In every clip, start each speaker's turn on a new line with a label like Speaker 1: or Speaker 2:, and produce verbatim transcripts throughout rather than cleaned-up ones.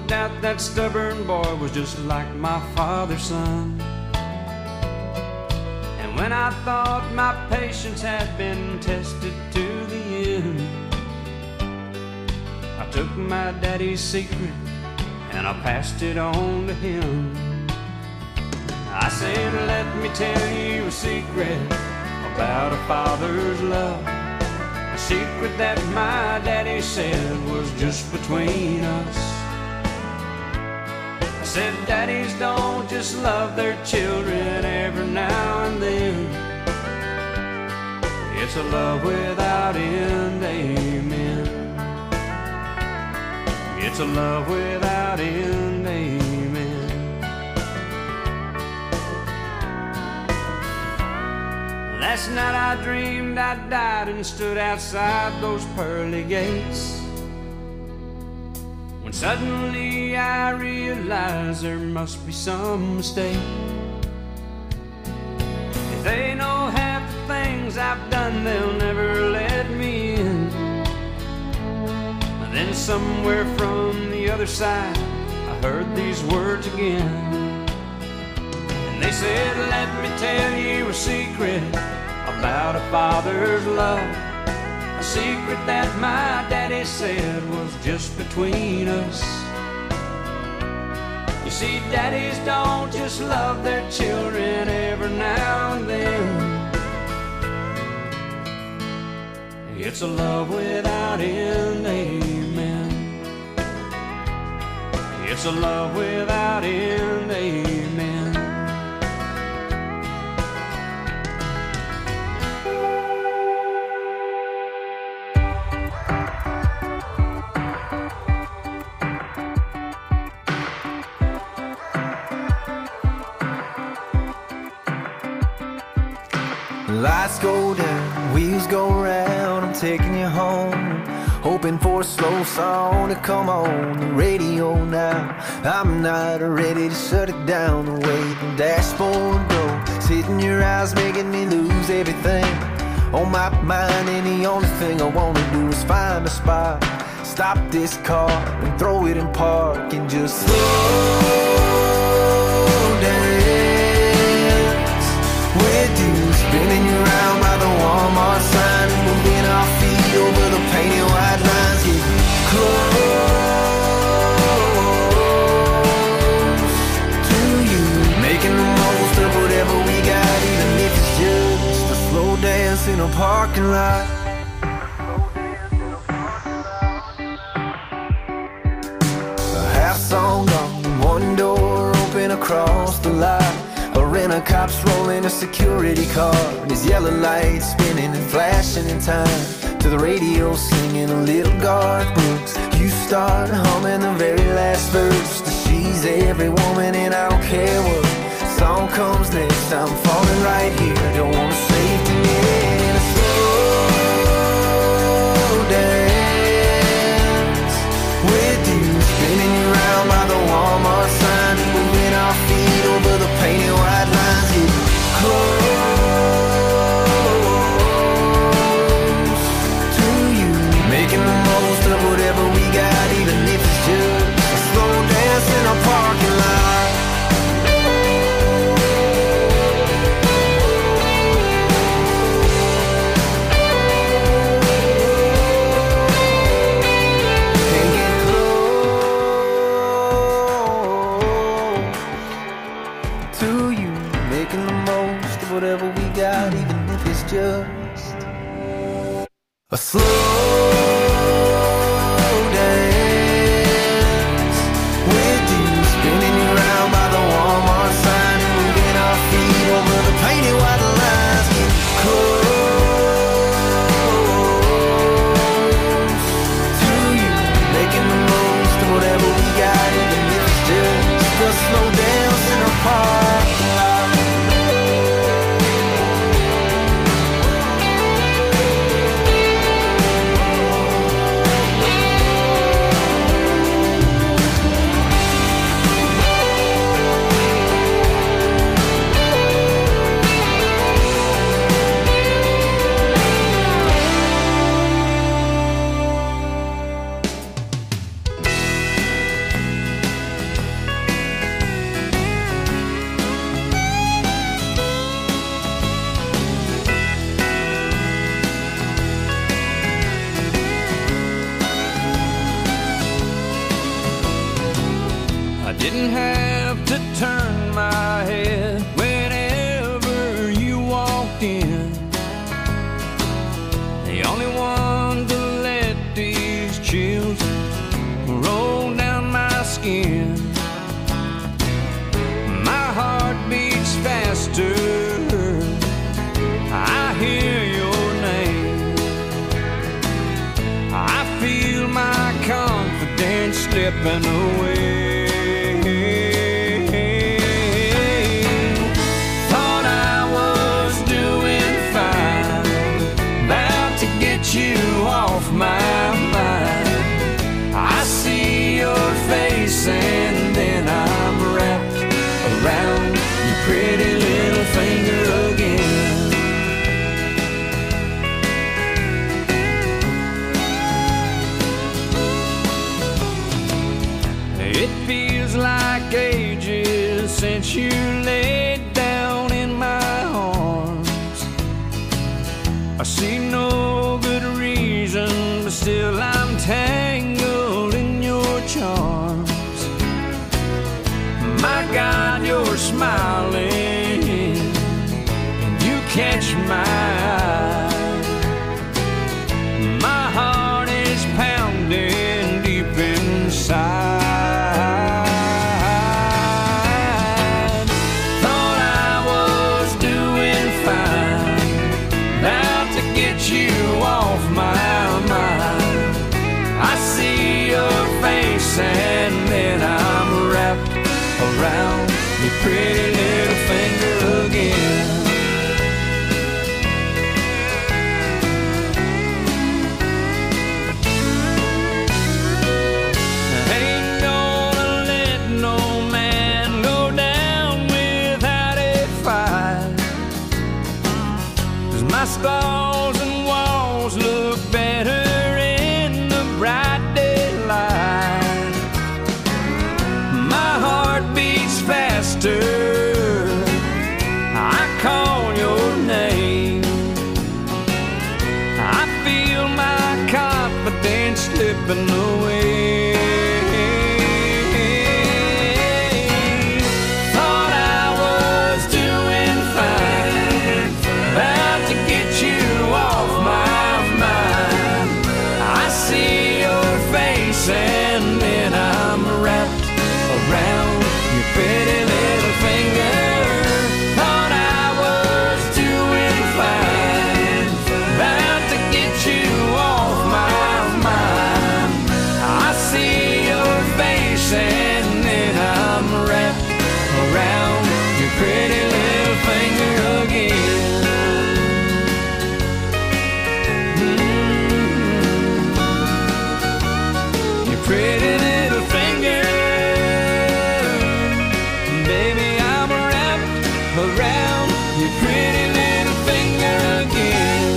Speaker 1: out that stubborn boy was just like my father's son. And when I thought my patience had been tested to the end, I took my daddy's secret and I passed it on to him. I said, let me tell you a secret about a father's love, a secret that my daddy said was just between us. I said, daddies don't just love their children every now and then. It's a love without end, amen. It's a love without end, amen. Last night I dreamed I died and stood outside those pearly gates, when suddenly I realized there must be some mistake. If they know half the things I've done, they'll never let me in. Then somewhere from the other side I heard these words again, and they said, let me tell you a secret about a father's love, a secret that my daddy said was just between us. You see, daddies don't just love their children every now and then. It's a love without end, amen. It's a love without end, amen.
Speaker 2: Lights go down, wheels go round, I'm taking you home, hoping for a slow song to come on the radio now. I'm not ready to shut it down, the way the dashboard goes, hitting your eyes, making me lose everything on my mind. And the only thing I wanna do is find a spot, stop this car and throw it in park and just slow dance with you, spinning you around by the Walmart sign and moving our feet over the painted white lines. Get close to you, making the most of whatever we got, even if it's just a slow dance in a parking lot. A half song gone, one door open across the lot. A rent-a-cop's rolling a security car, and his yellow lights spinning and flashing in time to the radio singing a little Garth Brooks. You start humming the very last verse to She's Every Woman, and I don't care what song comes next, I'm falling right here. I don't wanna save the minute in a slow dance with you, spinning you around by the Walmart sign and moving our feet over the painted white lines. Get close to you, making the most of whatever we got, even if it's just a slow dance in a parking lot.
Speaker 1: didn't have to turn my head whenever you walked in. The only one to let these chills roll down my skin. My heart beats faster, I hear your name. I feel my confidence slipping away. Thought I was doing fine, about to get you off my mind. I see your face and then I'm wrapped around your pretty little finger again. It feels like ages since you laid down in my arms. I see no good reason, but still I'm tangled in your charms. My God, you're smiling, and you catch my eye. My heart is pounding deep inside. Thought I was doing fine, about to get you off my mind. I see your face and then I'm wrapped around your pretty little finger again. Ain't gonna let no man go down without a fight, 'cause my stalls and walls look better in the bright daylight. My heart beats faster, I call your name. I feel my confidence slipping away. Thought I was doing fine, about to get you off my mind. I see your face and then I'm wrapped around your pretty little finger. Thought I was doing fine, about to get you off my mind. I see your face and then I'm wrapped around your pretty little finger again. Mm-hmm. Your pretty little finger. Baby, I'm wrapped around your pretty little finger again.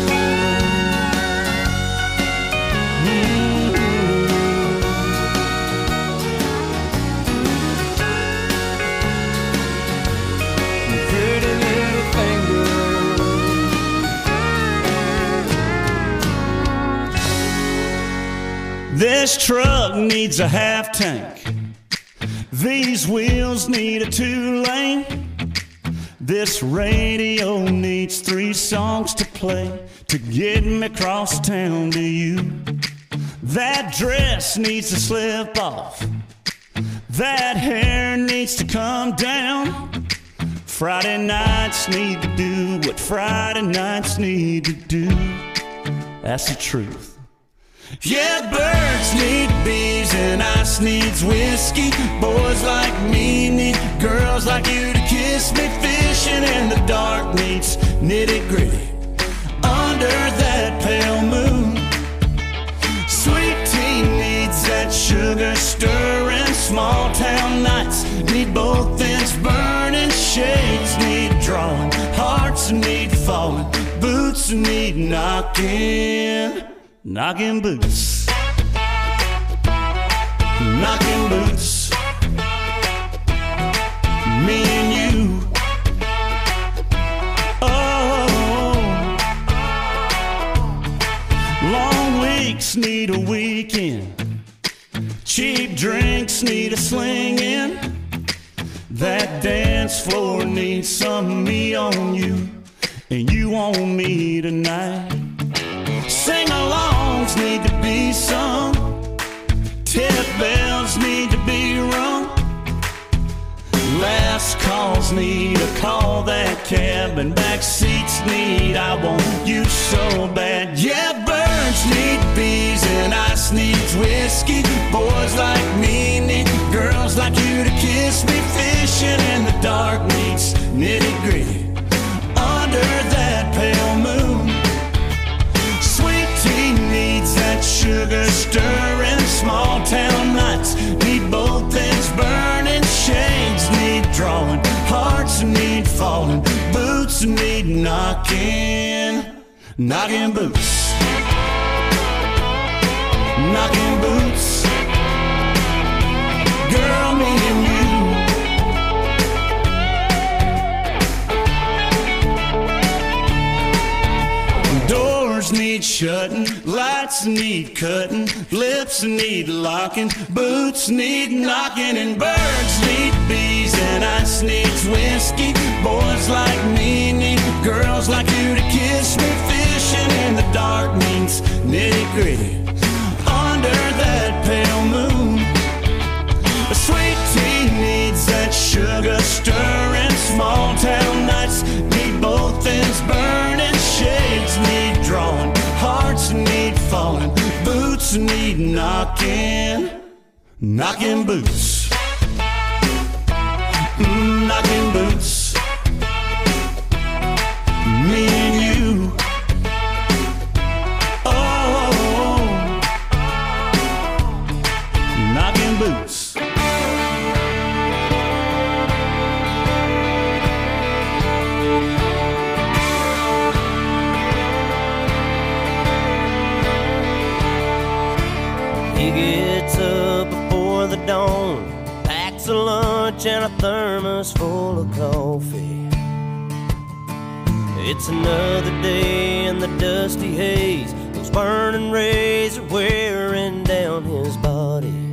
Speaker 1: Mm-hmm. Your pretty little finger.
Speaker 3: This truck needs a half tank. These wheels need a two-lane. This radio needs three songs to play to get me across town to you. That dress needs to slip off. That hair needs to come down. Friday nights need to do what Friday nights need to do. That's the truth. Yeah, birds need bees and ice needs whiskey. Boys like me need girls like you to kiss me. Fishing in the dark needs nitty gritty under that pale moon. Sweet tea needs that sugar stirring. Small town nights need both ends burning. Shades need drawing, hearts need falling, boots need knocking. Knocking boots, knocking boots, me and you. Oh, long weeks need a weekend. Cheap drinks need a sling in. That dance floor needs some me on you, and you on me tonight. Sing-alongs need to be sung, tip bells need to be rung, last calls need to call that cab, and back seats need I want you so bad. Yeah, birds need bees and ice needs whiskey. Boys like me need girls like you to kiss me. Fishing in the dark needs nitty-gritty under that pale moon. Sweet tea needs that sugar stirring. Small town nights need both ends burning. Shades need drawing, hearts need falling, boots need knocking, knocking boots, knocking boots. Girl, me and you. Doors need shutting, lights need cutting, lips need locking, boots need knocking, and birds need bees and ice needs whiskey. Boys like me need girls like you to kiss me. Fishing in the dark means nitty-gritty under that pale moon. A sweet tea needs that sugar stirring. Small town nights need both ends burning. Shades need drawing, hearts need falling, boots need knocking, knocking boots, mm, knocking boots. Me and you. Oh, knocking boots.
Speaker 4: He gets up before the dawn, packs a lunch and a thermos full of coffee. It's another day in the dusty haze. Those burning rays are wearing down his body.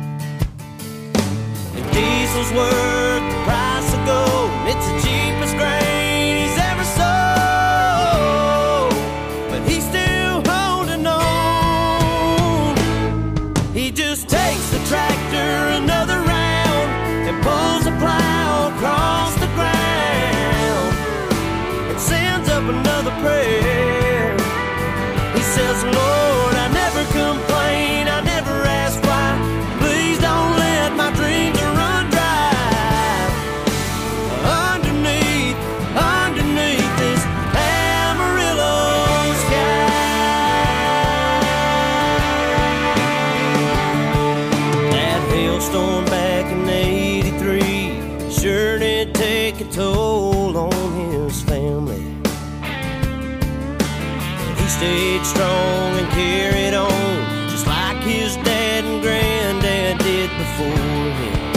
Speaker 4: If diesel's worth the price of gold, it's the cheapest grain he's ever sold. But he's still holding on. He just takes the tractor another round and pulls the plow across the ground and sends up another prayer. He says, Lord, I never complain, I never ask why. Please don't let my dreams run dry. Underneath, underneath this Amarillo sky. That hailstorm back in eighty-three sure did take a toll on his family. He stayed strong and carried on, just like his dad and granddad did before him.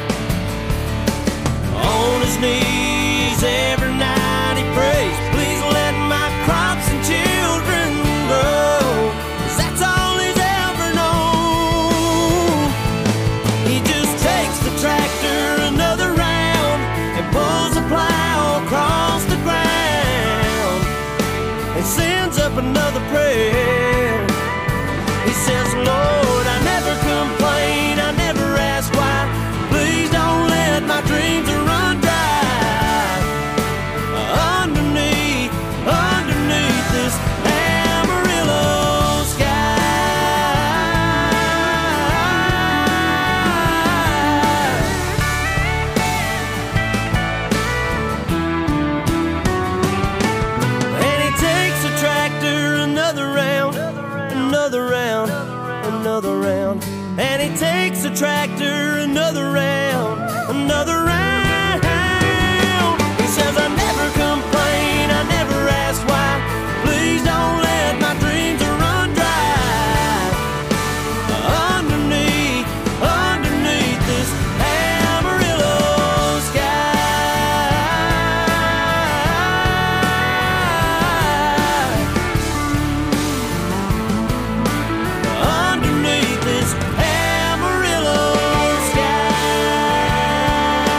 Speaker 4: On his knees every night he prays, please let my crops and children grow, 'cause that's all he's ever known. He just takes the tractor another round and pulls the plow across the ground and sends up another prayer. He says, Lord, I never complain, I never ask why. Please don't let my dreams run dry. Underneath, underneath this Amarillo sky. And he takes the tractor another round, another round, another round. And he takes the tractor another round, another round. He says, I never complain, I never ask why. Please don't let my dreams run dry. Underneath, underneath this Amarillo sky. Underneath this Amarillo sky.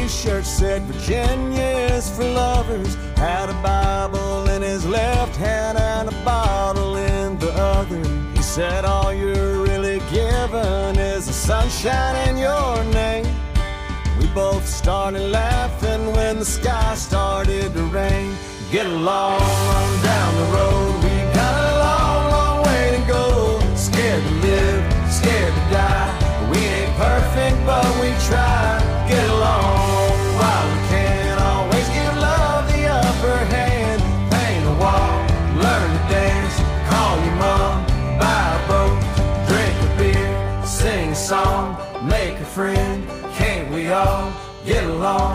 Speaker 5: t-shirt said Virginia is for lovers, had a Bible in his left hand and a bottle in the other. He said all you're really given is the sunshine in your name. We both started laughing when the sky started to rain. Get along on down the road, we got a long, long way to go. Scared to live, scared to die. We ain't perfect, but we try. Get along while we can. Always give love the upper hand. Paint a wall, learn to dance. Call your mom, buy a boat, drink a beer, sing a song, make a friend. Can't we all get along?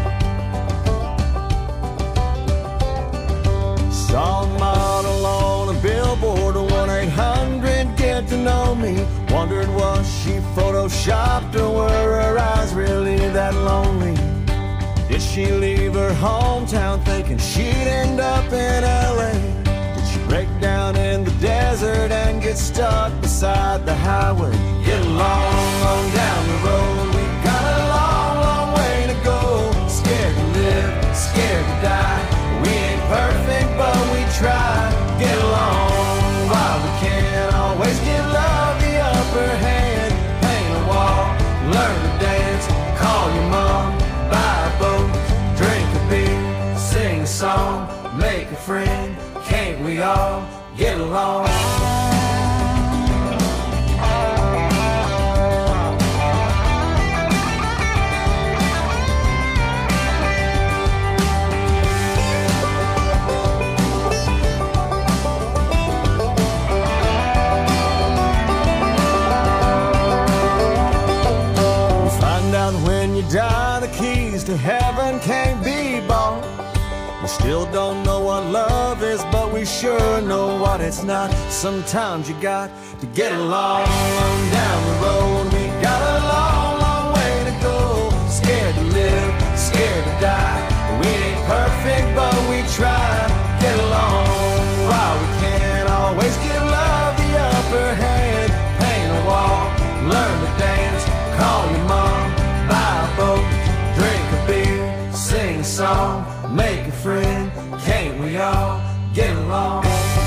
Speaker 5: Saw a model on a billboard, one eight hundred get to know me. Wondered was she photoshopped or were her eyes really that lonely? Did she leave her hometown thinking she'd end up in L A? Did she break down in the desert and get stuck beside the highway? Get along on down the road, we got a long, long way to go. Scared to live, scared to die. We ain't perfect, but we try. Get along while we can. Always give love the upper hand. Paint a wall, learn to dance. Call your mom, buy a boat, drink a beer, sing a song, make a friend. Can't we all get along? Die, the keys to heaven can't be bought. We still don't know what love is, but we sure know what it's not. Sometimes you got to get along down the road. We got a long, long way to go. Scared to live, scared to die. We ain't perfect, but we try. Get along while we can. Always give love the upper hand. Paint a wall, learn to dance. Call your mom, buy a boat, drink a beer, sing a song, make a friend. Can't we all get along?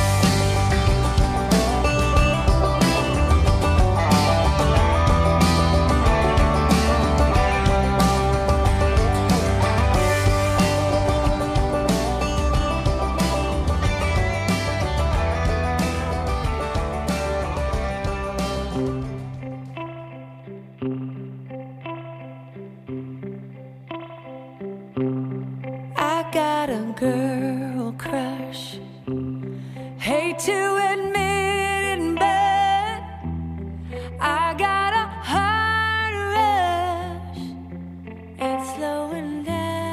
Speaker 6: Girl crush, hate to admit it, but I got a heart rush. It's slowing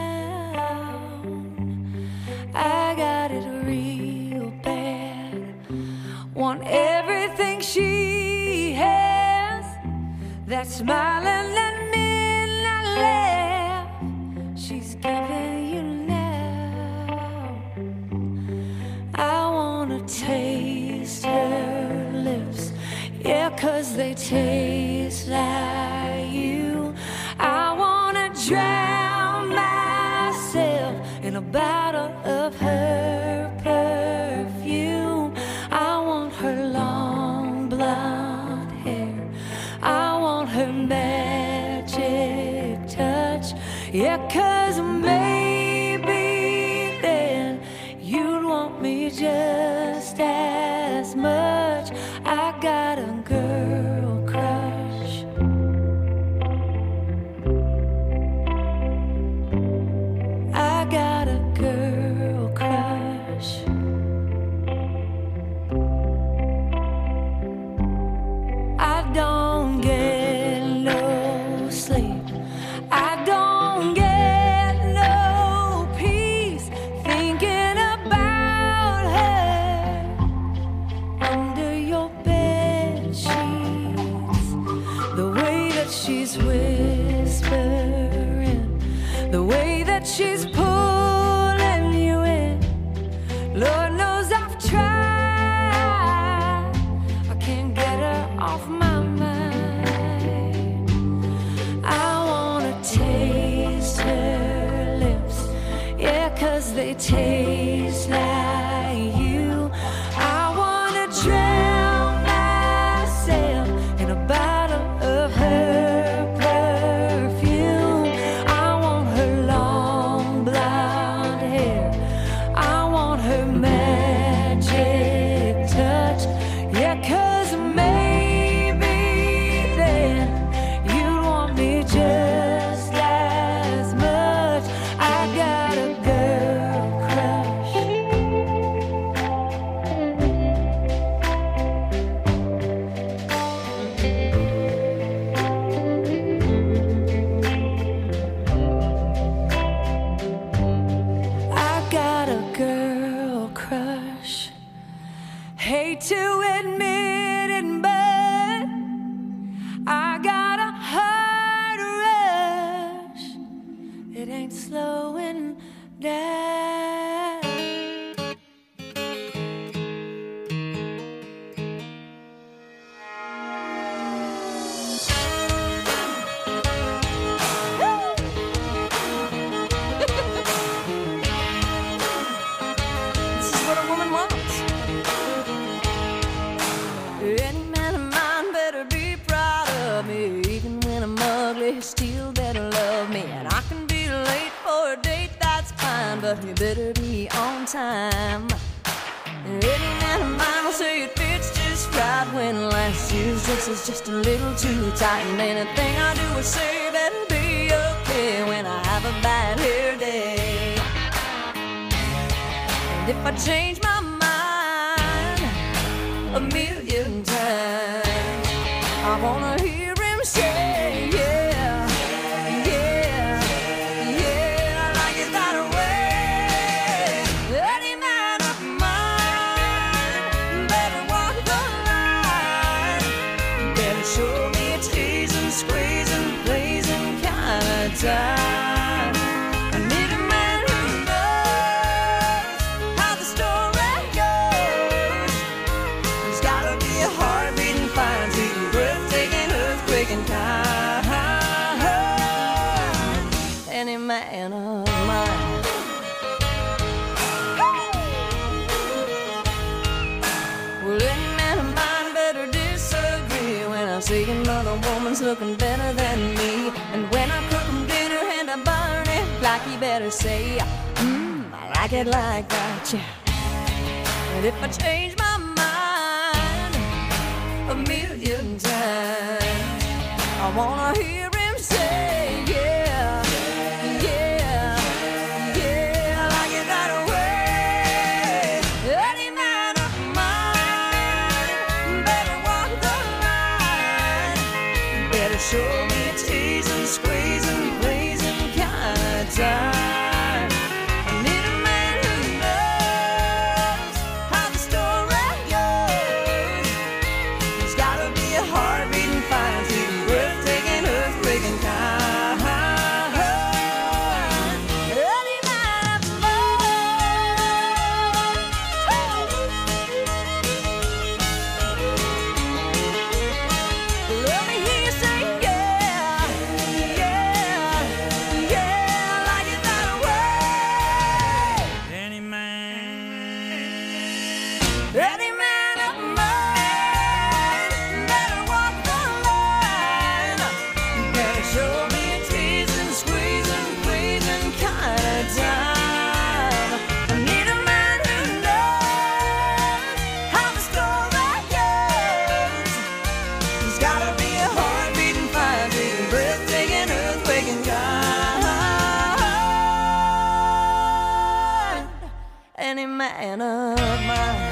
Speaker 6: down. I got it real bad. Want everything she has. That smiling and midnight laugh she's giving you. I wanna taste her lips, yeah, 'cause they taste like you. I wanna drown myself in a bottle of her perfume. I want her long blonde hair, I want her magic touch, yeah, 'cause maybe then you'd want me just as much. I got a girl crush. I got a girl crush. I don't get no sleep. I don't get no peace thinking about her. but you better be on time. Any man of mine will say it fits just right when last year's dress is just a little too tight. And anything I do or say better be okay when I have a bad hair day. And if I change my mind a million times, I wanna hear him say, yeah, yeah, yeah, I like it that way. Any man of mine better walk the line, better show me a teasing, squeezing, pleasing kind of time. I need a man who knows how the story goes. There's gotta be a heart beating fine, sweet, breathtaking, earthquaking kind. Any man of mine. Well, any man of mine better disagree when I see another woman's looking better than me. And when I cook him dinner and I burn it, like he better say, mmm, I like it like that, yeah. And if I change my mind a million times, I wanna hear him say, yeah, yeah, yeah, I like it that way. Any man of mine better walk the line, better show me a teasing, squeezing, pleasing kind of time. I need a man who knows how the story goes. There's gotta be a heart beating fine, sweet, breathtaking, earthquaking kind. Any man of mine. Let me hear you say, yeah, yeah, yeah, I like it that way.
Speaker 3: Any man.
Speaker 6: Any man of mine better walk the line, better show me a teasing, squeezing, pleasing kind of time. I need a man who knows how the story goes. There's gotta be a heart beating fine, beating, breathtaking, earthquaking kind. Any man of mine.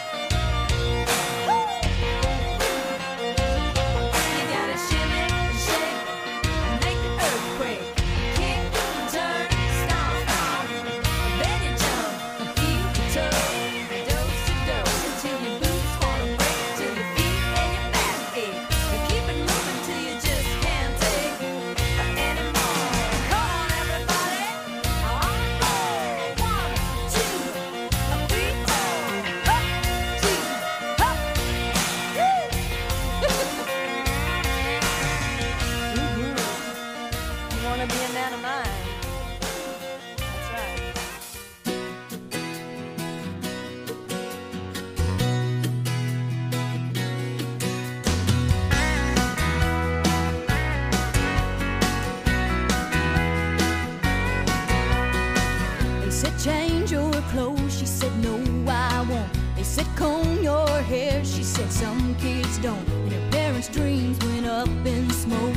Speaker 6: You gotta shimmy, shake, and make the earthquake. Kick, turn, stomp, stomp. Then you jump and feel the tug. Dose to dose until your boots wanna break, till your feet and your back ache. And keep it moving till you just can't take anymore. Come on, everybody, I wanna go. One, two, three, four. Up, two, up. Woo! Mhm. You wanna be a man of mine? That's right. They said change your clothes, she said no I won't. They said comb your hair, she said some kids don't. And her parents' dreams went up in smoke.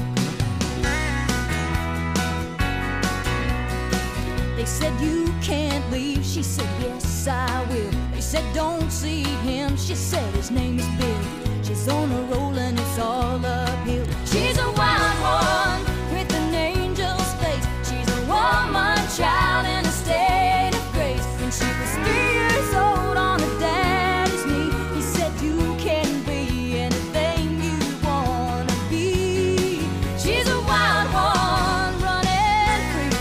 Speaker 6: They said you can't leave, she said yes I will. They said don't see him, she said his name is Bill. She's on a roll and it's all uphill. She's a wild one with an angel's face. She's a woman child in a state of grace. When she was three years old on her daddy's knee, he said you can be anything you wanna be. She's a wild one running free.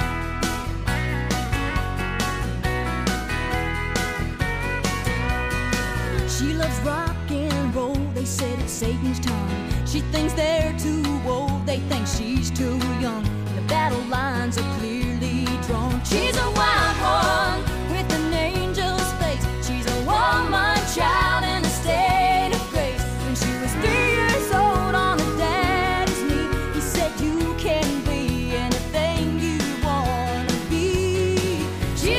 Speaker 6: She loves rock and roll, they said it's Satan's tongue. She thinks they're too old, they think she's too young. The battle lines are clearly drawn. She's a wild one with an angel's face. She's a woman child in a state of grace. When she was three years old on her daddy's knee, he said you can be anything you wanna be. She's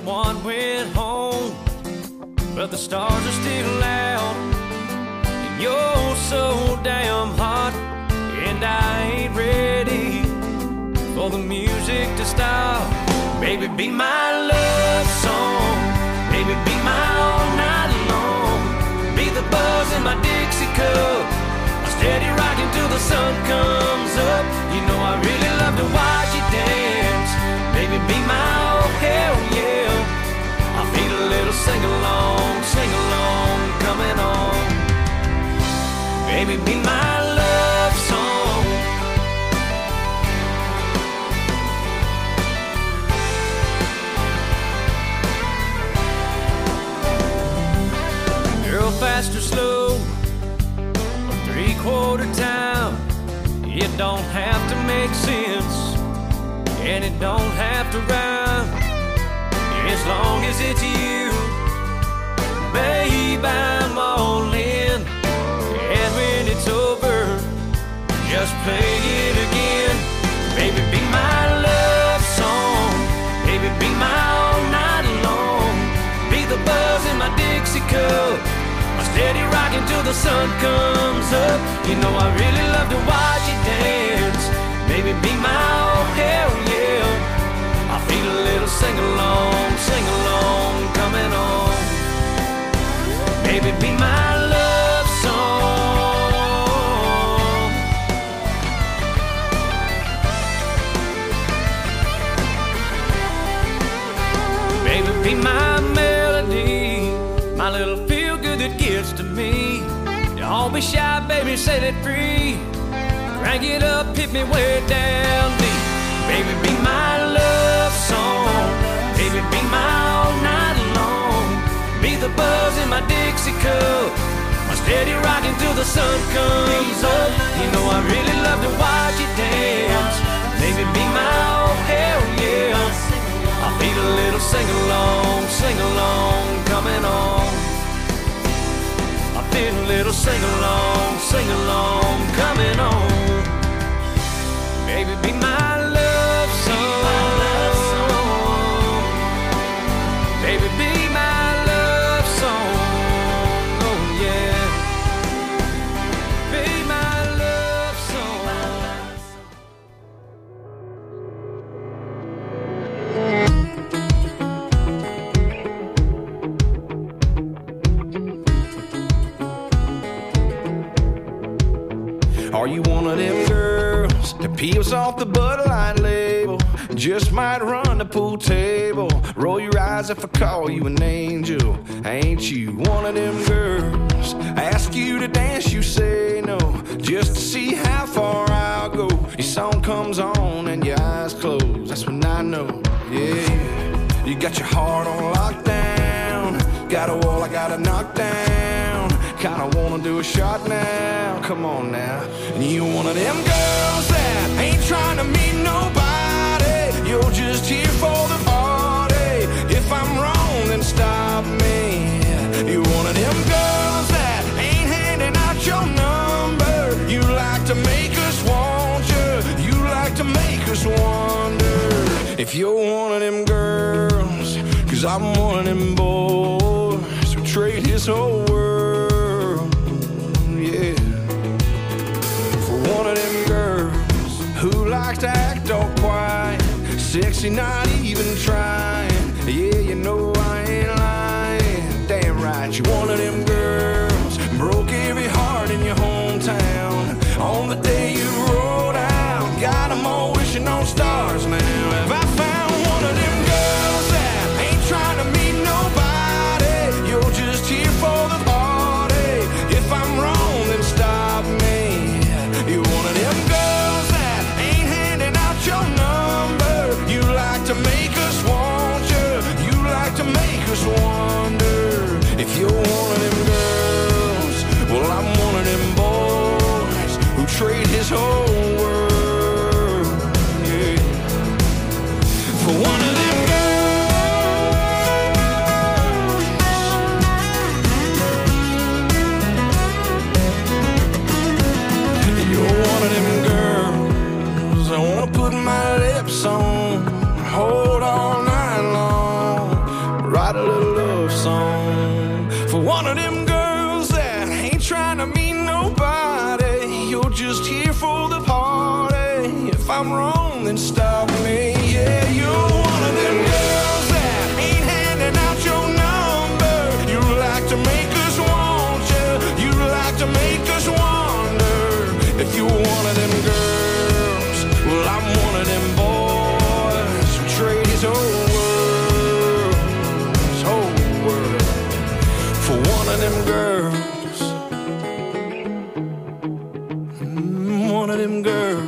Speaker 4: Everyone went home, but the stars are still out. And you're so damn hot, and I ain't ready for the music to stop. Baby, be my love song. Baby, be my all night long. Be the buzz in my Dixie cup, steady rocking till the sun comes up. You know I really love to watch you dance. Baby, be my oh hell yeah. I feel a little sing-along, sing-along coming on. Baby, be my love song. Girl, fast or slow, three-quarter time, it don't have to make sense, and it don't have to rhyme, as long as it's you. Babe, I'm all in, and when it's over, just play it again. Baby, be my love song. Baby, be my all night long. Be the buzz in my Dixie cup, steady rocking till the sun comes up. You know I really love to watch you dance. Baby, be my oh hell yeah. I feel a little sing-along, sing-along coming on. Baby, be my love song. Baby, be my melody, my little feel-good that gets to me. Don't be shy, baby, set it free. Crank it up, hit me way down deep. Baby, be my love song. Baby, be my all night long. Be the buzz in my Dixie cup, my steady rocking till the sun comes up. You know I really love to watch you dance. Baby, be my oh hell yeah. I feel a little sing-along, sing-along coming on. I feel a little sing-along, sing-along coming on. Baby, be my love song. Baby, be my love song. Oh yeah. Be my love song.
Speaker 7: Are you one of them girls that peels off the Bud Light label? Just might run the pool table. Roll your eyes if I call you an angel. Ain't you one of them girls? Ask you to dance, you say no, just to see how far I'll go. Your song comes on and your eyes close, that's when I know, yeah. You got your heart on lockdown, got a wall I gotta knock down. Kinda wanna do a shot now, come on now. And you one of them girls that ain't trying to meet nobody, you're just here for the party. If I'm wrong, then stop me. You one of them girls that ain't handing out your number. You like to make us want you, you like to make us wonder if you're one of them girls. Cause I'm one of them boys who trade his whole world, yeah, for one of them girls who likes to act all quiet, sexy, not even trying. Yeah, you know I ain't lying. Damn right, you're one of them girls broke every heart in your hometown on the day you rolled out. Got them all wishing on stars now. Have I found one of them girls that ain't trying to meet nobody? You're just here for the party. If I'm wrong, then stop me. You're one of them girls that ain't handing out your number. You like to make us want for the party. If I'm wrong, then stop me. Yeah, you're one of them girls that ain't handing out your number. You like to make us want you. You like to make us wonder. If you're one of them girls, well, I'm one of them boys who trade his whole world, his whole world, for one of them girls. One of them girls.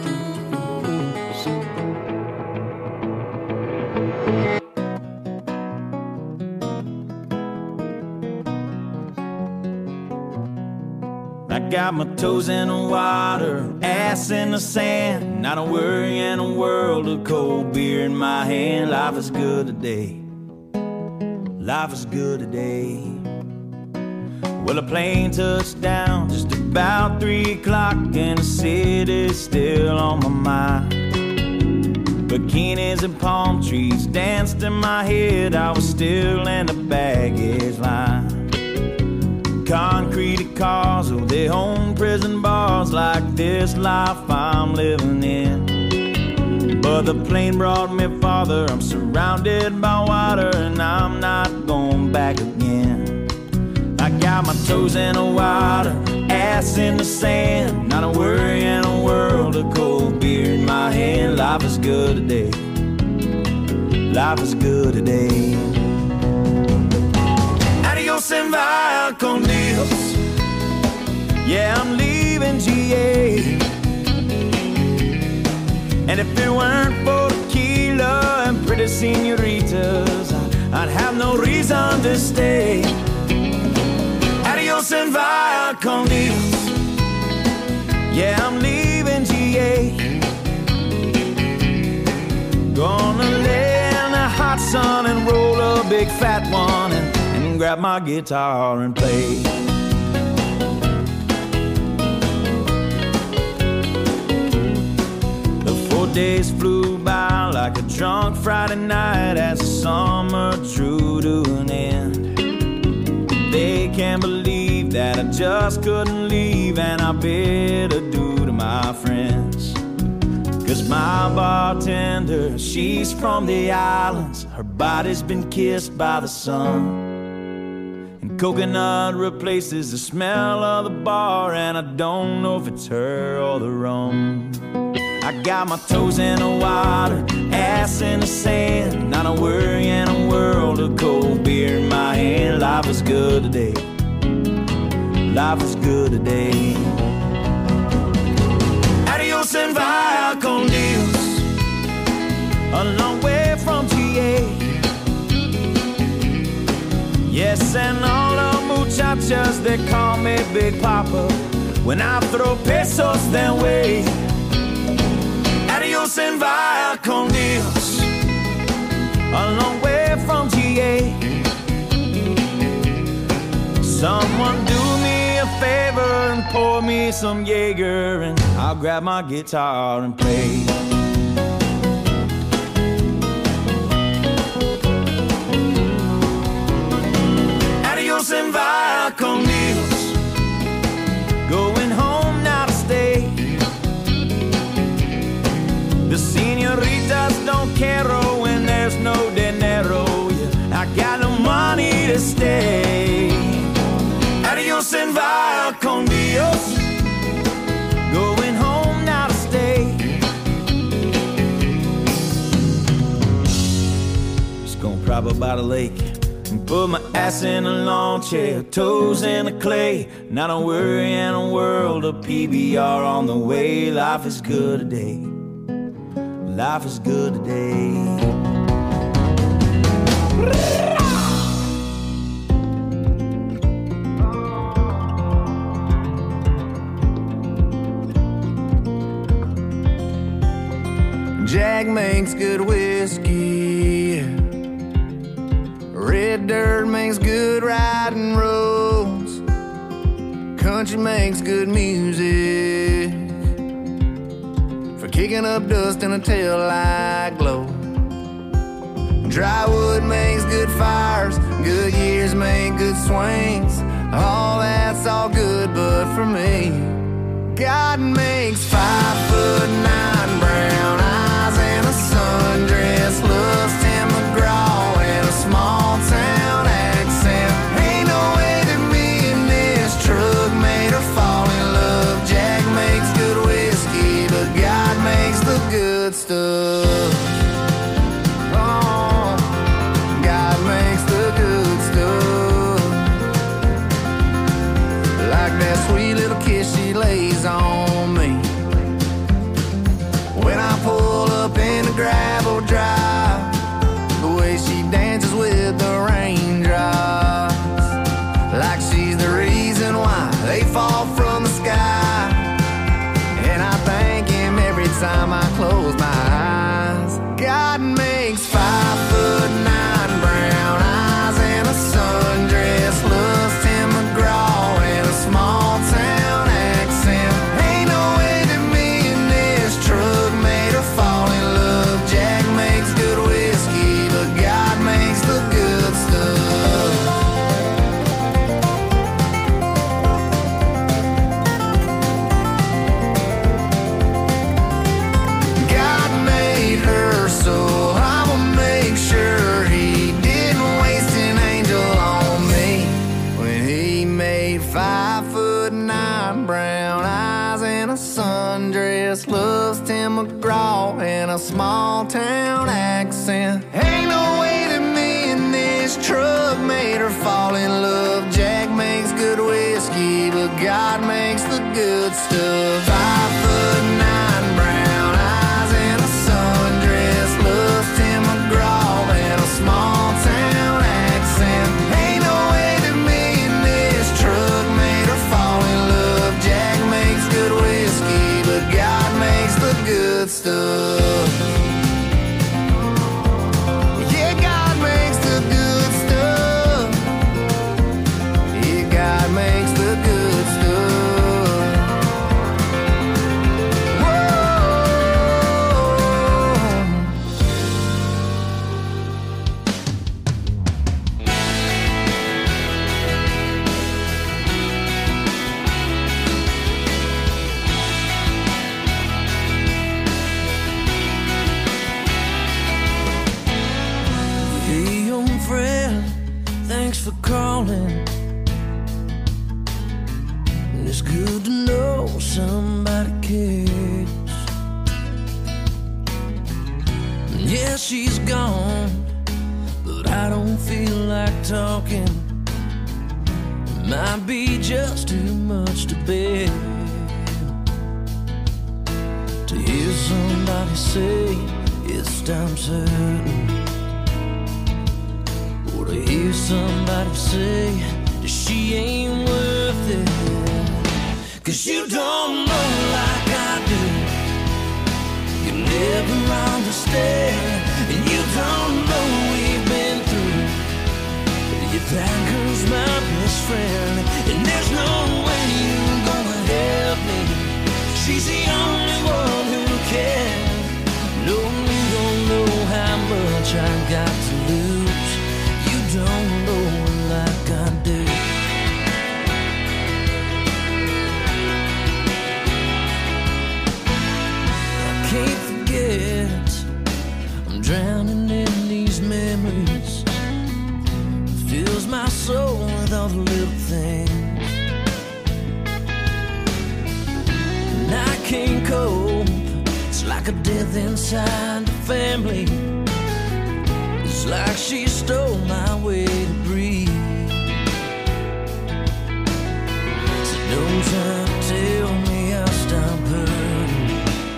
Speaker 8: I got my toes in the water, ass in the sand, not a worry in a world of cold beer in my hand. Life is good today. Life is good today. Well, a plane touched down just about three o'clock, and the city's still on my mind. Bikinis and palm trees danced in my head. I was still in the baggage line. Concrete cars, oh, they own prison bars like this life I'm living in. But the plane brought me farther. I'm surrounded by water, and I'm not going back again. I got my toes in the water, ass in the sand, not a worry in a world of cold beer in my hand. Life is good today. Life is good today. Adios and vaya con Dios. Yeah, I'm leaving G A. And if it weren't for tequila and pretty senoritas, I'd have no reason to stay. Adios and vaya con Dios. Yeah, I'm leaving G A. Gonna lay in the hot sun and roll a big fat one and, and grab my guitar and play. The four days flew by like a drunk Friday night as the summer drew to an end. They can't believe that I just couldn't leave, and I bid adieu to my friends. Cause my bartender, she's from the islands. Her body's been kissed by the sun. And coconut replaces the smell of the bar, and I don't know if it's her or the rum. I got my toes in the water, ass in the sand, not a worry in a world of cold beer in my hand. Life is good today. Life is good today. Adios and vaya con Dios. A long way from G A. Yes, and all the muchachas, they call me Big Papa when I throw pesos their way. Adios and vaya con Dios. A long way from G A. Someone do me a favor and pour me some Jaeger, and I'll grab my guitar and play. Adios and vaya con Dios. Going home now to stay. The senoritas don't care when there's no dinero. Yeah, I got no money to stay. Adios and vaya con Dios. Going home now to stay. Just gonna prop up by the lake and put my ass in a lawn chair, toes in the clay. Not a worry in a world of P B R on the way. Life is good today. Life is good today.
Speaker 2: Jack makes good whiskey. Red dirt makes good riding roads. Country makes good music for kicking up dust in a taillight glow. Dry wood makes good fires. Good years make good swings. All that's all good, but for me, God makes fire sweet little kiss she lays on me. When I pull up in the gravel drive, the way she dances with the raindrops, like she's the reason why they fall from the sky. And I thank him every time I close my eyes. God makes five foot nine brown eyes and a sundress, loves Tim McGraw and a small town accent. Ain't no way that me and this truck made her fall in love. Jack makes good whiskey, but God makes the good stuff. God made her, so I'ma make sure he didn't waste an angel on me. When he made five foot nine brown eyes and a sundress, loves Tim McGraw and a small town accent. Ain't no way that me and this truck made her fall in love. Jack makes good whiskey, but God makes the good stuff. Five foot nine brown eyes and a sundress, loves Tim McGraw and a small town accent. Ain't no way that me and this truck made her fall in love. Jack makes good whiskey, but God makes the good stuff. Yeah, God makes the good stuff. Yeah, God makes the good stuff. Whoa.
Speaker 4: Hey, old friend, thanks for calling. And it's good to know somebody cares. Yeah, she's gone, but I don't feel like talking. It might be just too much to bear. To hear somebody say it's time certain, or to hear somebody say that she ain't worth it. Cause you don't know like I do. You never understand, and you don't know we've been through. If that girl's my best friend, and there's no way you're gonna help me. She's the only one who can. No, you don't know how much I got to lose. You don't know like I do. I can't forget, I'm drowning in these memories. Fills my soul with all the little things. And I can't cope, it's like a death inside the family. It's like she stole my way to breathe. So don't try to tell me I'll stop hurting.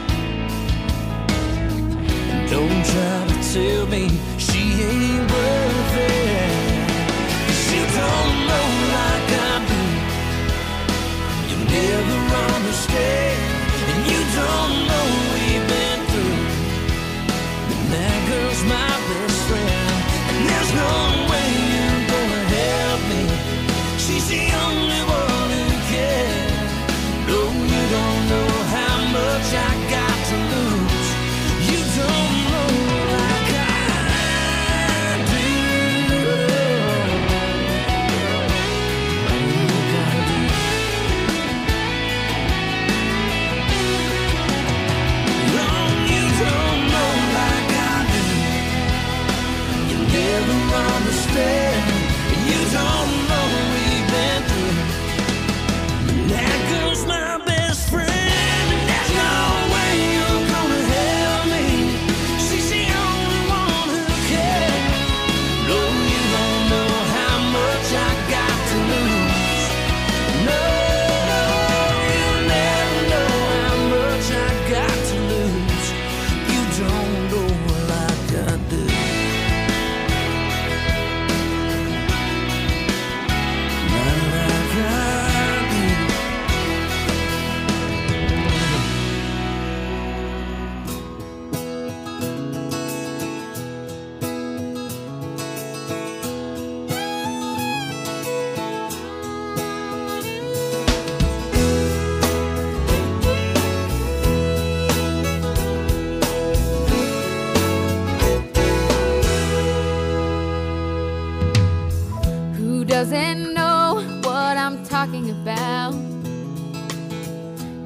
Speaker 4: And don't try to tell me she ain't worth it. 'Cause you don't know like I do. You never understand, and you don't know we've been through. And that girl's my best friend, and there's no way you're gonna help me. She's the only one who can. No, you don't know how much I got to lose. You don't know like I do. No, you don't know like I do. You never understand, and you don't know we've been through. That girl's my best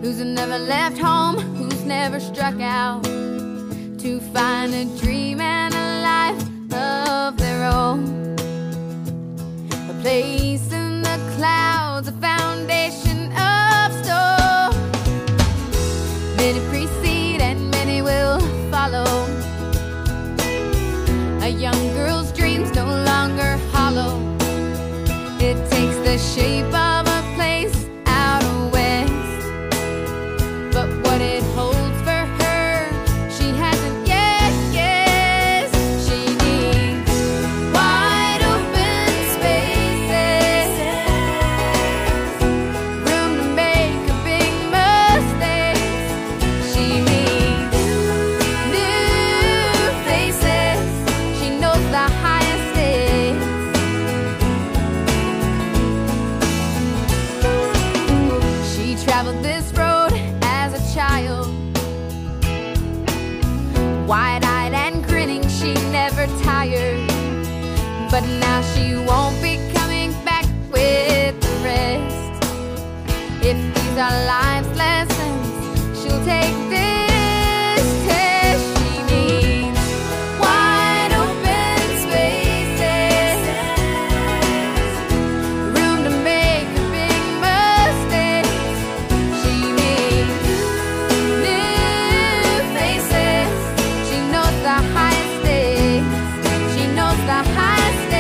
Speaker 6: who's never left home, who's never struck out to find a dream and a life of their own. A place in the clouds, a foundation of stone. Many precede and many will follow. A young girl's dreams no longer hollow. It takes the shape of a place out west, but what it holds for her, she hasn't yet guessed. She needs wide open spaces, room to make a big mistake. She needs new faces. She knows the highest stakes. She traveled this road as a child, wide-eyed and grinning, she never tired. But now she won't be coming back with the rest. If these are life's lessons, she'll take this test. She needs wide open spaces, room to make a big mistake. She needs new faces. She knows the highest stakes. She knows the highest stakes.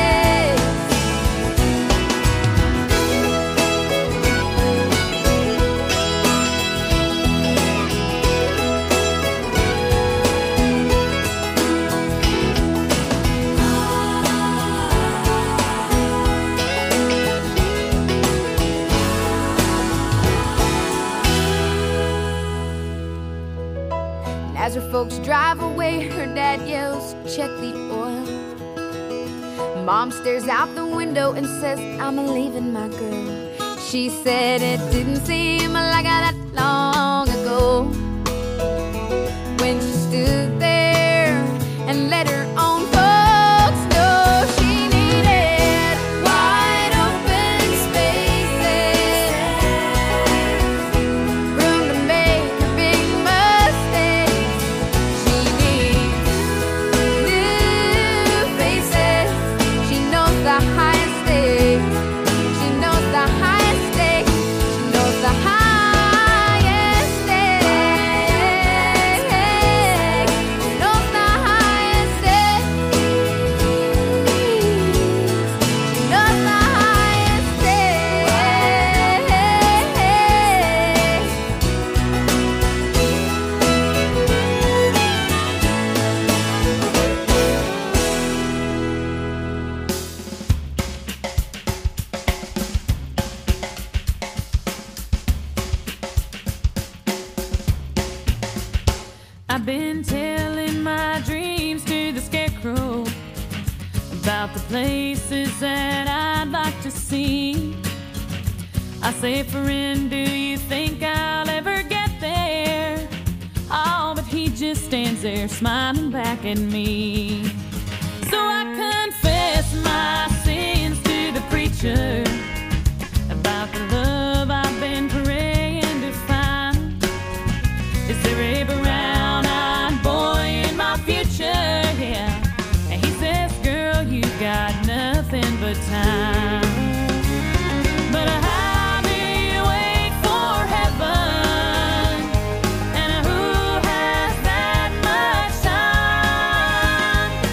Speaker 6: As her folks drive away, her dad yells, "Check the oil." Mom stares out the window and says, "I'm leaving my girl." She said it didn't seem like that long ago when she stood there and let her own folks know she needed wide open spaces, room to make a big mistake. She needs new faces. She knows the highest stakes. She knows the highest stakes. She knows the highest stakes. She knows the highest stakes. She knows the highest stakes.
Speaker 9: I've been telling my dreams to the scarecrow about the places that I'd like to see. I say, friend, do you think I'll ever get there? Oh, but he just stands there smiling back at me. So I confess my sins to the preacher about the love I've been praying to find. Is there a brown-eyed boy in my future? Yeah. And he says, girl, you got nothing but time. But how do you wait for heaven? And who has that much time?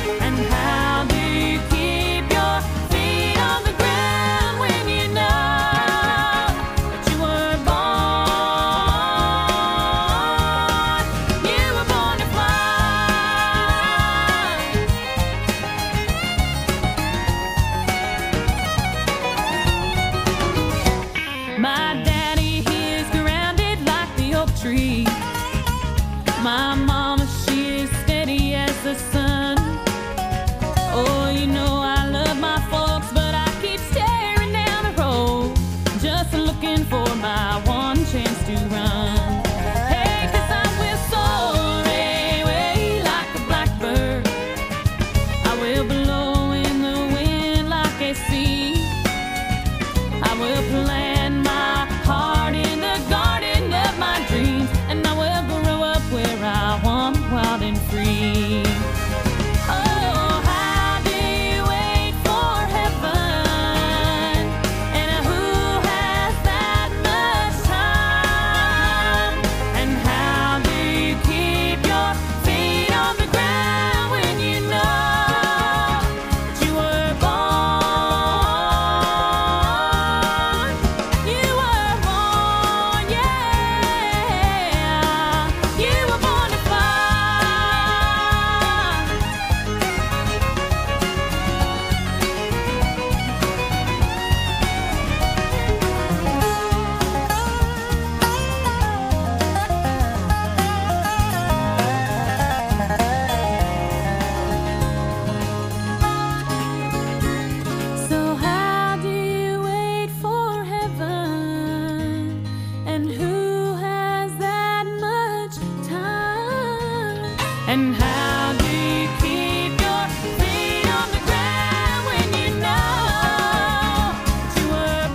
Speaker 9: And how do you keep your feet on the ground when you know that you were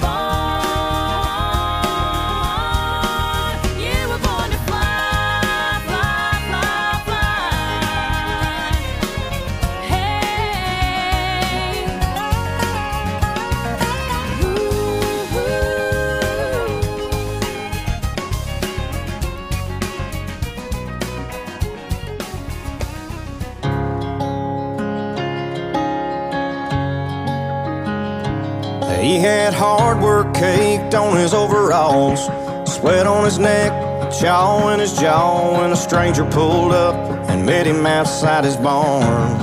Speaker 9: born? You were born to fly, fly, fly, fly. Hey, ooh, ooh.
Speaker 8: He had hard work caked on his overalls, sweat on his neck, chaw in his jaw, when a stranger pulled up and met him outside his barn.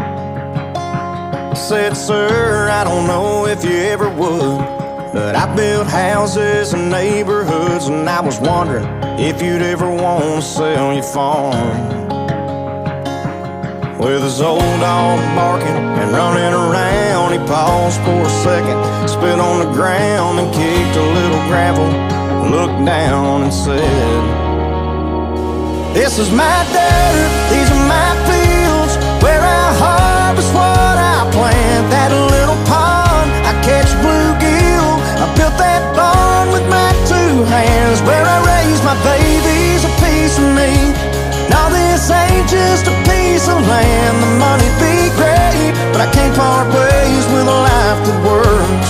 Speaker 8: Said, "Sir, I don't know if you ever would, but I built houses and neighborhoods, and I was wondering if you'd ever want to sell your farm." With his old dog barking and running around, he paused for a second, spit on the ground and kicked a little gravel, looked down and said, "This is my dirt, these are my fields, where I harvest what I plant. That little pond, I catch bluegill, I built that barn with my two hands, where I raise my babies, a piece of me. Now this ain't just a piece of land, the money'd be great, but I can't part ways with a life that works.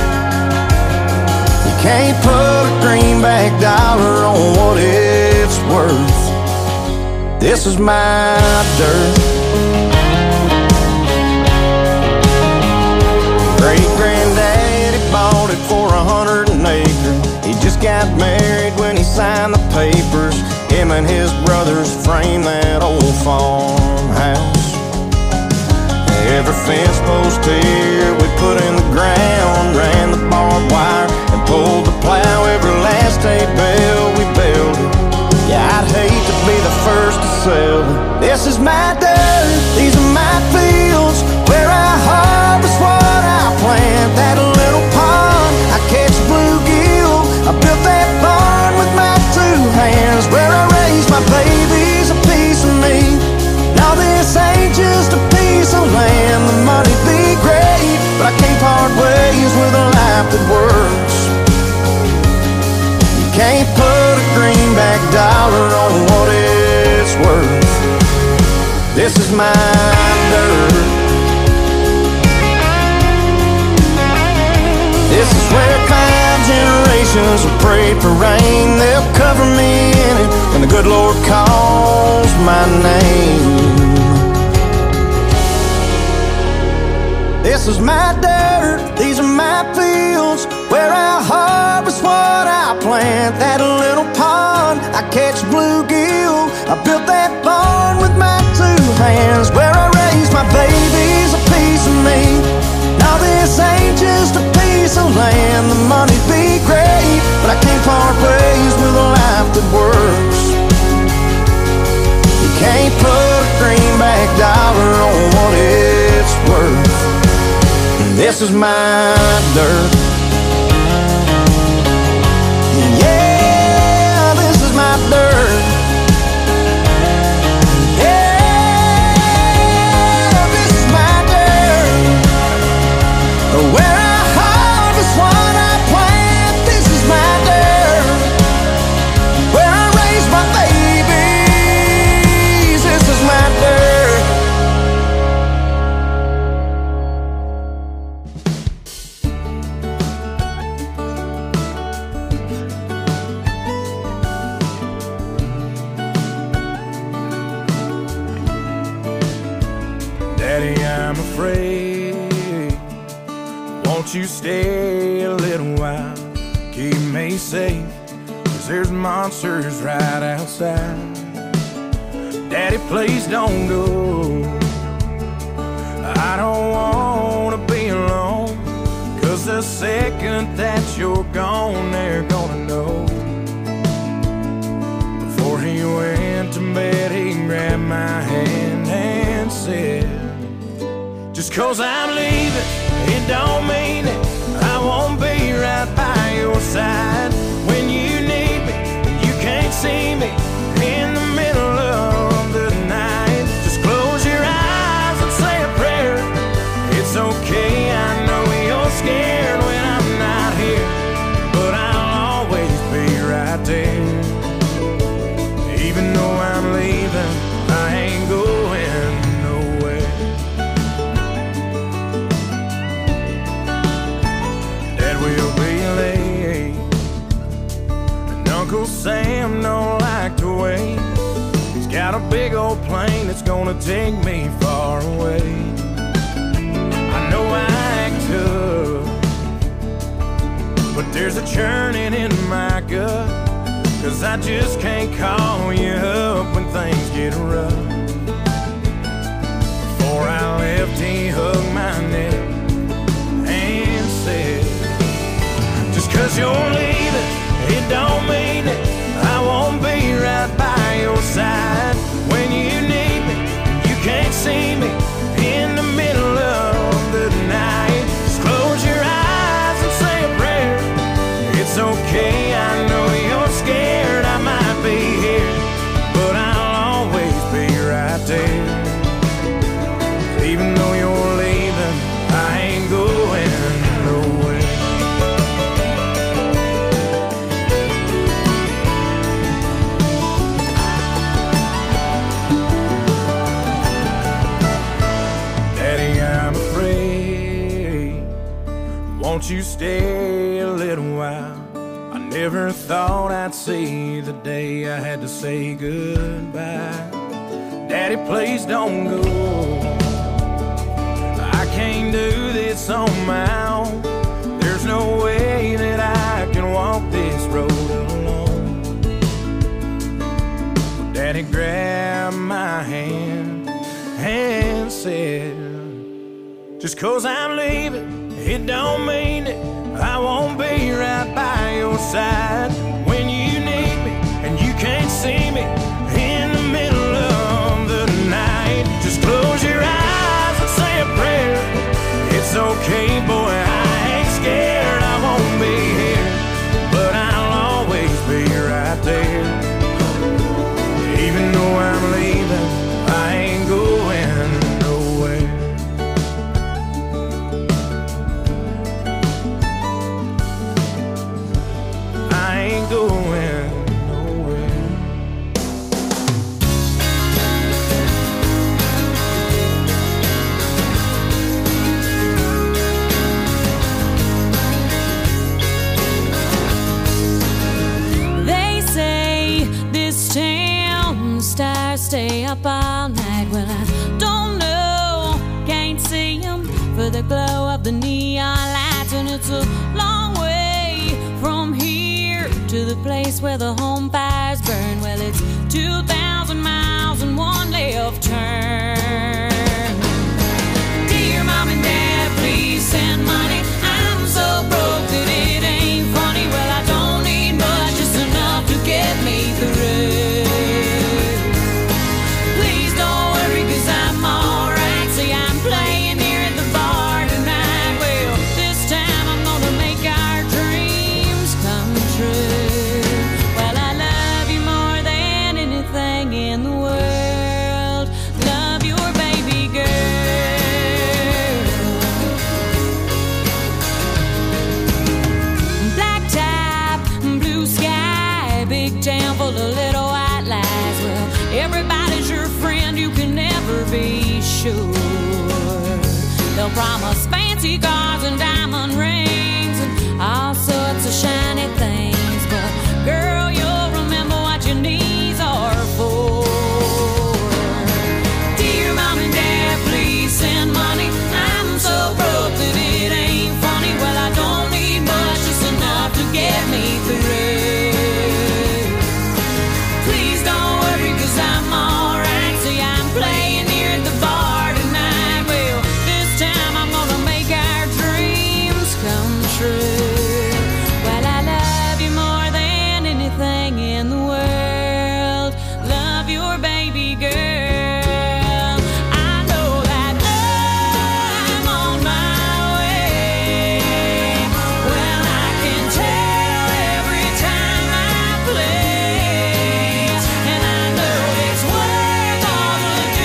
Speaker 8: You can't put a greenback dollar on what it's worth. This is my dirt." Great-granddaddy bought it for a hundred an acre. He just got married when he signed the papers. Him and his brothers framed that old farmhouse. Every fence post here we put in the ground, ran the barbed wire and pulled the plow. Every last hay bale we built it. Yeah, I'd hate to be the first to sell it. This is my dirt, these are my fields, where I harvest what I plant. That little pond, I catch bluegill, I built that barn with my two hands, where I raise my babies, a piece of me. Now this ain't just a piece of land, the money'd be great, but I can't part ways with a life that works. You can't put a greenback dollar on what it's worth. This is my dirt. This is where five generations have prayed for rain. They'll cover me in it when the good Lord calls my name. This is my dirt, these are my fields, where I harvest what I plant. That little pond, I catch bluegill, I built that barn with my two hands, where I raise my babies, a piece of me. Now this ain't just a piece of land, the money'd be great, but I can't part ways with a life that works. You can't put a greenback dollar on what it's worth. This is my dirt. Yeah, this is my dirt. Yeah, this is my dirt. Where I harvest what I plant. This is my dirt. Where I raise my babies. This is my dirt. Daddy, I'm afraid. Won't you stay a little while? Keep me safe, 'cause there's monsters right outside. Daddy, please don't go. I don't wanna be alone, 'cause the second that you're gone, they're gonna know. Before he went to bed, he grabbed my hand and said, "Just 'cause I'm leaving, it don't mean it. I won't be right by your side. When you need me, you can't see me in the middle of the night. there. Even though I'm leaving, I ain't going nowhere. Dad will be late, and Uncle Sam don't like to wait. He's got a big old plane that's gonna take me far away. I know I act tough, but there's a churning in my gut, 'cause I just can't call you up when things get rough. Before I left, he hugged my neck and said, just 'cause you're leaving, it don't mean that I won't be right by your side. When you need me, you can't see me in the middle of the night. Just close your eyes and say a prayer. It's okay, I know you're scared I might be here, but I'll always be right there. Even though you're leaving, I ain't going nowhere. Daddy, I'm afraid. Won't you stay a little while? I never thought I'd see the day I had to say goodbye. Daddy, please don't go. I can't do this on my own. There's no way that I can walk this road alone. Daddy grabbed my hand and said, just 'cause I'm leaving, it don't mean that I won't be right by your side. When you need me and you can't see me in the middle of the night, just close your eyes and say a prayer. It's okay, boy, I ain't scared I won't be here, but I'll always be right there. Even though I'm leaving, I ain't going nowhere. I ain't going nowhere.
Speaker 9: They say this town stars stay up all night. Well, I don't know, can't see them for the glow of the neon lights, and it's a long way from here to the place where the home fires burn. Well, it's two thousand miles and one left turn. Dear Mom and Dad, please send money. I'm so broke that it ain't funny. Well, I don't need much, just enough to get me through. Please don't worry, 'cause I'm alright. See, I'm playing here at the bar tonight. Well, this time I'm gonna make our dreams come true. Well, I love you more than anything in the world. Love your baby girl. Black top, blue sky, big town full of little white lies. Well, everybody's your friend, you can never be sure. They'll promise fancy cars and diamond rings and all sorts of shiny things, but girl,